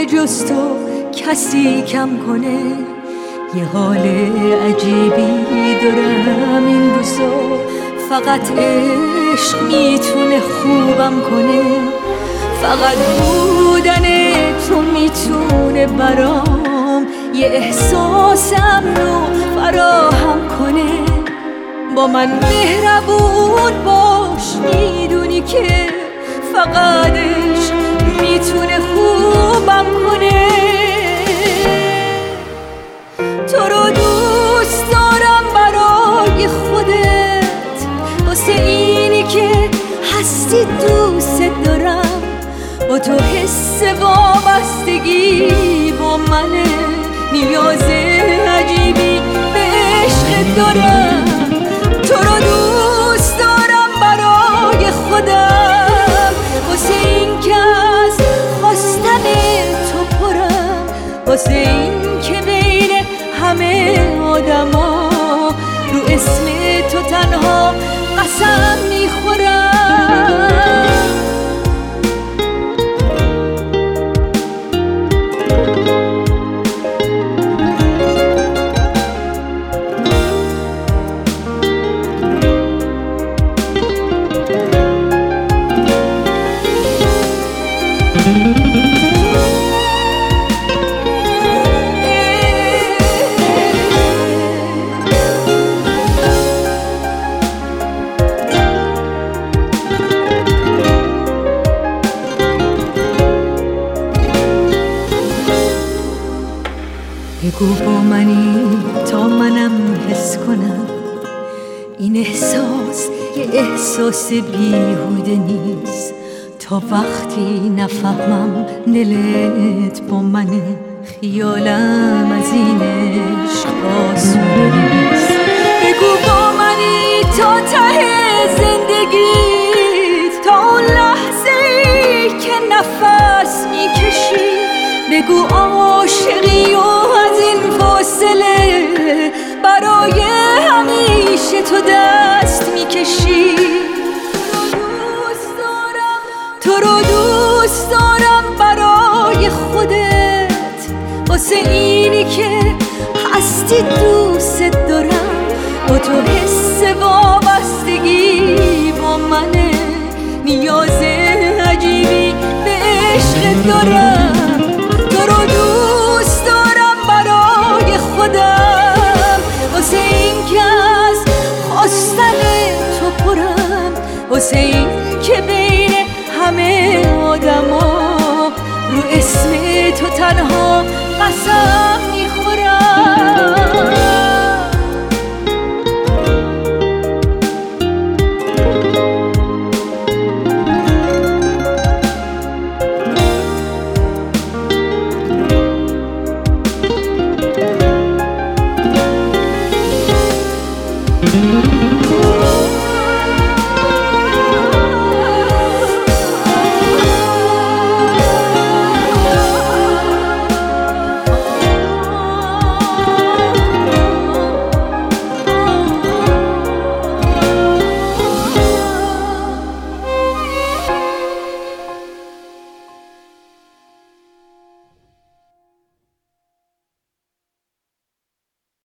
جز تو کسی کم کنه. یه حال عجیبی دارم این روزا، فقط عشق میتونه خوبم کنه. فقط بودن تو میتونه برام یه احساس امنو فراهم کنه. با من مهربون باش، میدونی که فقط عشق میتونه خوبم کنه. تو رو دوست دارم برای خودت، واسه اینی که هستی دوست دارم. با تو حس وابستگی با منه، نیاز عجیبی به عشق دارم. تو رو دوست دارم برای خودم، واسه این که از خواستن تو پرم، واسه این که بین همه آدما رو اسم تو تنها قسم میخورم. بگو با منی تا منم حس کنم، این احساس یه احساس بیهوده نیست. تا وقتی نفهمم دلت با منه، خیالم از این عشق آسوده نیست. بگو با منی تا ته زندگیت، تا اون لحظه‌ای که نفس میکشی. بگو عاشقی و از این فاصله برای همیشه تو دست میکشی. تو رو دوست دارم برای خودت، واسه اینی که هستی دوست دارم. با تو حس وابستگی با منه، نیاز عجیبی به عشق دارم. تو رو دوست دارم برای خودم، واسه این که از خواستن تو پرم، واسه این که بین همه آدما رو اسم تو تنها قسم میخورم.